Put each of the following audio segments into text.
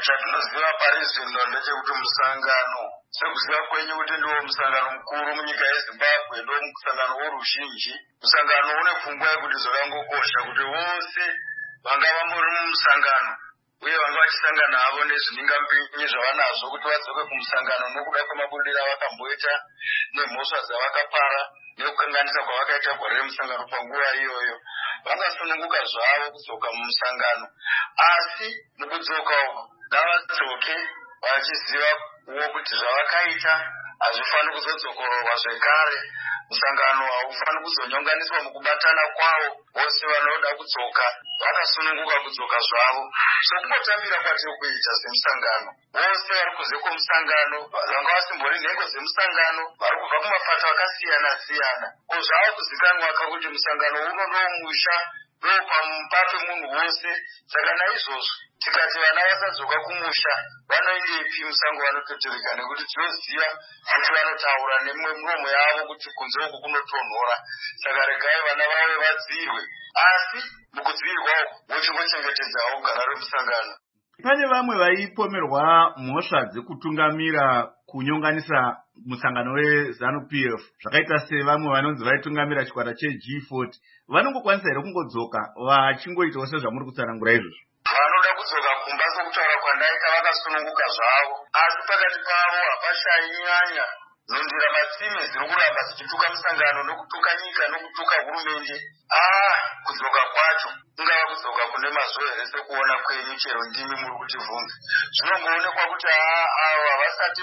Chatinoziva parizvino ndechekuti musangano sekuziva kwenyu kuti ndiwo musangano mukuru munyika yeZimbabwe, ndo musangano woruzhinji. Musangano une pfungwa yekuti zvakangokosha kuti vose vanga vambori mumusangano uye vanga vachisangana havo nezviningambinyi zvavanazvo kuti vadzoke kumusangano nokuda kwemabudiriro avakamboita nemhosva dzavakapara nekukanganisa kwavakaita gore remusangano panguva iyoyo. Vangasununguka zvavo kudzoka mumusangano, asi mukudzoka uku ngavadzoke vachiziva kuti zvavakaita hazvifaniri kuzodzokororwa zvekare. Musangano haufaniri kuzonyonganiswa mukubatana kwavo. Vose vanoda kudzoka vakasununguka kudzoka zvavo sokungotambira kwatiri kuita semusangano. Vose vari kunze kwomusangano vanga vasimbori nhengo dzemusangano vari kubva kumapato akasiyana siyana kozvava kuzikanwa kuti musangano uno ndomusha ndopamupato munhu wose. Saka naizvozvo tikati vana vasadzoka kumusha vanoendepi musango vanototirika, nekuti tinoziva kuti vanotaura nemwe muromo yavo kuti kunze uku kunotonhora. Saka regai vana vavo vadzirwe, asi mukudzirwa uku vochingochengetedzawo gara remusangano. Pane vamwe vaipomerwa mhosva dzekutungamira kunyonganisa musangano weZANU-PF zvakaita sevamwe vanonzi vaitungamira chikwata cheG40. Vanongokwanisa here kungodzoka vachingoitawo sezvamuri kutsanangura izvozvo? Vanoda kudzoka kumba sokutaura kwandaita vakasununguka zvavo, asi pakati pavo hapashai nyanya nzondira matsime dziri kuramba dzichituka musangano nokutuka nyika nokutuka hurumende. Kudzoka kwacho kungava kudzoka kune mazuva here sekuona kwenyu chero ndimi muri kutivhunza. Zvinongoonekwa kuti avo havasati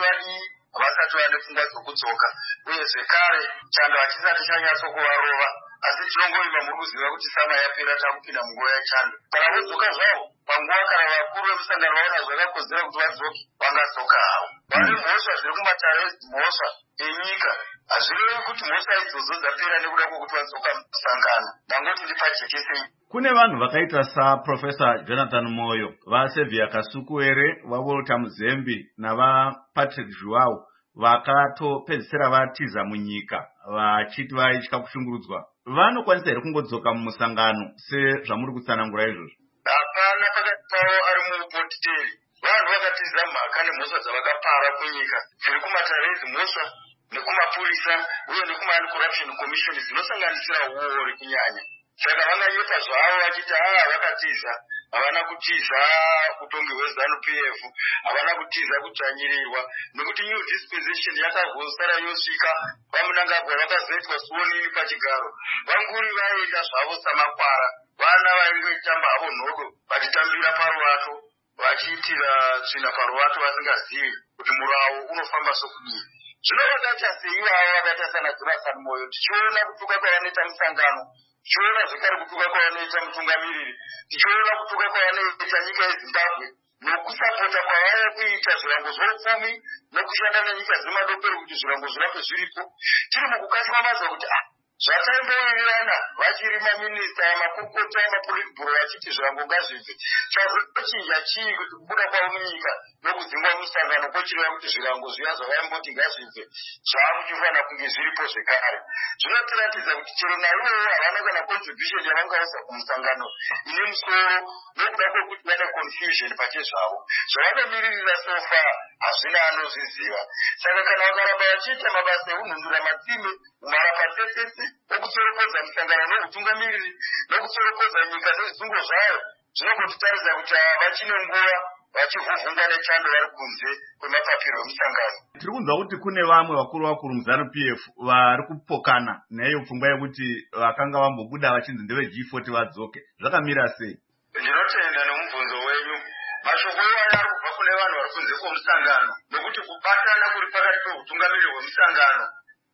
vane pfungwa dzokudzoka, uye zvekare chando hachisati chanyatsokuvarova. Asi tinongoimba muri kuziva kuti sama yapera takupinda munguva yachando. Kana vodzoka zvavo panguva kana vakuru vemusangano vaona zvakakodzera kuti vadzoke vangadzoka havo. Vane mhosva zviri kumatare mhosva enyika, hazvirevi kuti mhosva idzodzo dzapera nekuda kwokuti vadzoka musangano. Ndangoti ndipajekesei. Kune vanhu vakaita saProfesa Jonathan Moyo, vaSevia Kasukuere, vaWalter Muzembe navaPatrick Zhuwao vakatopedzisira vatiza munyika vachiti vaitya kushungurudzwa. Vanokwanisa here kungodzoka mumusangano sezvamuri kutsanangura izvozvo? Hapana pakati pavo ari muupotiteri. Vanhu vakatiza mhaka nemhosva dzavakapara kunyika dziri kumatare edzimhosva nekumapurisa uye nekuma-Anti-Corruption Commission dzinosanganisira uori kunyanya. Saka vanganyepa zvavo vachiti vakatiza. Havana kutiza utongi hweZANU-PF, havana kutiza kudzvanyirirwa, nekuti new dispensation yakazosara yosvika vamunangagwa vakazoitwa suonini pachigaro. Vanguri vaenda zvavo samakwara, vana vaingotamba havo nhodo vachitambira paruvato, vachiitira tsvina paruvato vasingazivi kuti murawo unofamba sokudii. Zvino vakaita seivavo vakaita sana Jonathan Moyo, tichiona kutuka kwavanoita musangano, tichiona zvekare kutuka kwavanoita mutungamiriri, tichiona kutuka kwavanoita nyika yeZimbabwe nokusapota kwavaya kuita zvirango zvoupfumi nokushanda nenyika dzemadokero kuti zvirango zvirambe zviripo. Tiri mukukaswa mazva kuti zvataimbowirirana vachiri maminista makurukota amapurikibhuro vachiti zvirango ngazvibve. Chazochinja chii kuti kubuda kwavo munyika nokudzingwa musangano kochireva kuti zvirango zviya zvavaimboti ngazvibve zvaakuchifanira kunge zviripo zvekare. Zvinotiratidza kuti chero naivowo havana kana contribution yavangaisa kumusangano ine musoro nokuda kwokuti vane confusion pachezvavo. Zvavanomiririra sofa hazvina anozviziva. Saka kana vakaramba vachiita mabasa ekunhundura matsime umarapatsetsetse okutsoropodza musangano nokutungamiriri nokutsoropodza nyika nezvisungo zvayo, zvinongotitaridza kuti vachine nguva vachivhuvhungwa nechando vari kunze kwemapapiro emusangano. Tiri kunzwa kuti kune vamwe vakuru muZANU-PF vari kupokana neyo pfungwa yekuti vakanga vambobuda vachinzi ndeveG40 vadzoke. Zvakamira sei? Ndinotenda nomubvunzo wenyu. Mashoko iwaya ari kubva kune vanhu vari kunze kwomusangano, nokuti kubatana kuri pakati peutungamiriri hwemusangano,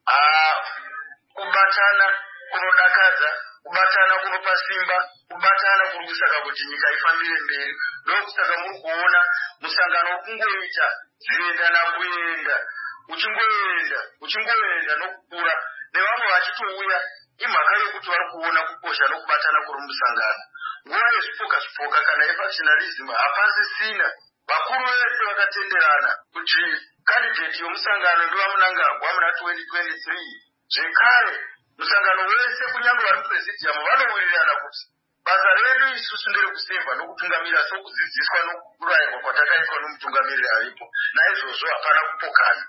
kubatana kunodakadza, kubatana kunopa simba, kubatana kuri kusaka kuti nyika ifambire mberi. Ndokusaka muri kuona musangano kungoita zvienda nakuenda, uchingoenda nokukura, nevamwe vachitouya. Imhaka yokuti vari kuona kukosha nokubatana kuri musangano. Nguva yezvipoka kana yefactionalism hapasisina. Vakuru vese vakatenderana kuti kandidheti yomusangano ndivamunangagwa muna 2023. Zvekare musangano wese kunyange vari presidium vanowirirana kuti basa redu isusu nderekusevha nokutungamirira sokudzidziswa nokurayirwa kwatakaitwa nomutungamiriri aripo. Naizvozvo hapana kupokana.